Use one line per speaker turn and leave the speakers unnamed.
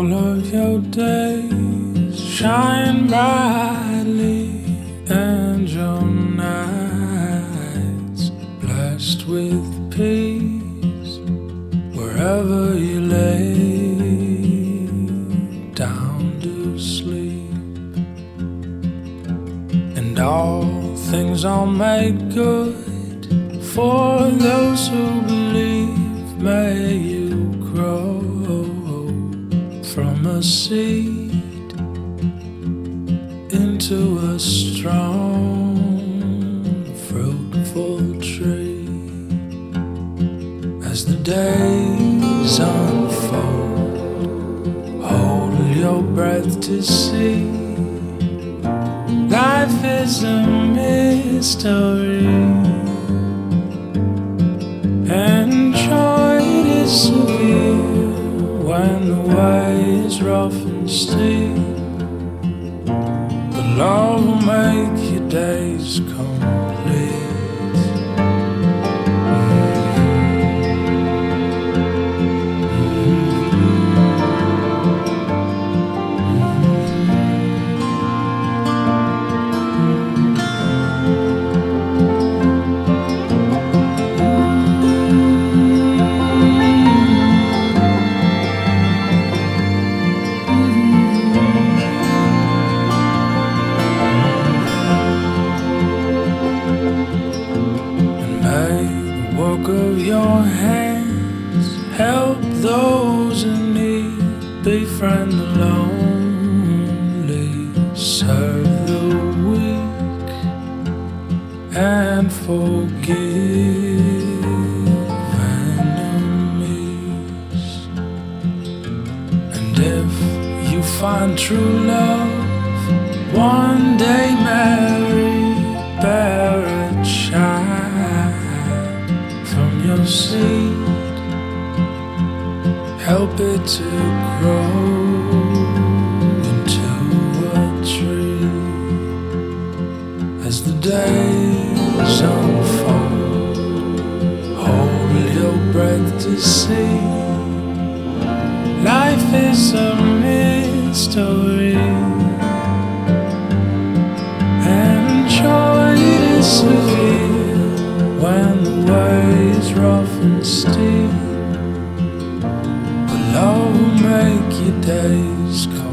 All of your days shine brightly, and your nights blessed with peace wherever you lay down to sleep. And all things are made good for those who believe. May you grow from a seed into a strong, fruitful tree. As the days unfold, hold your breath to see. Life is a mystery, and joy disappear when the way is rough and steep. But love will make your days complete. Work of your hands help those in need, befriend the lonely, serve the weak, and forgive enemies. And if you find true love, one day marry, bear a child from your seed, help it to grow into a tree. As the days unfold, hold your breath to see. Life is a mystery, and joy disappear when the way is rough and steep. But love will make your days cold.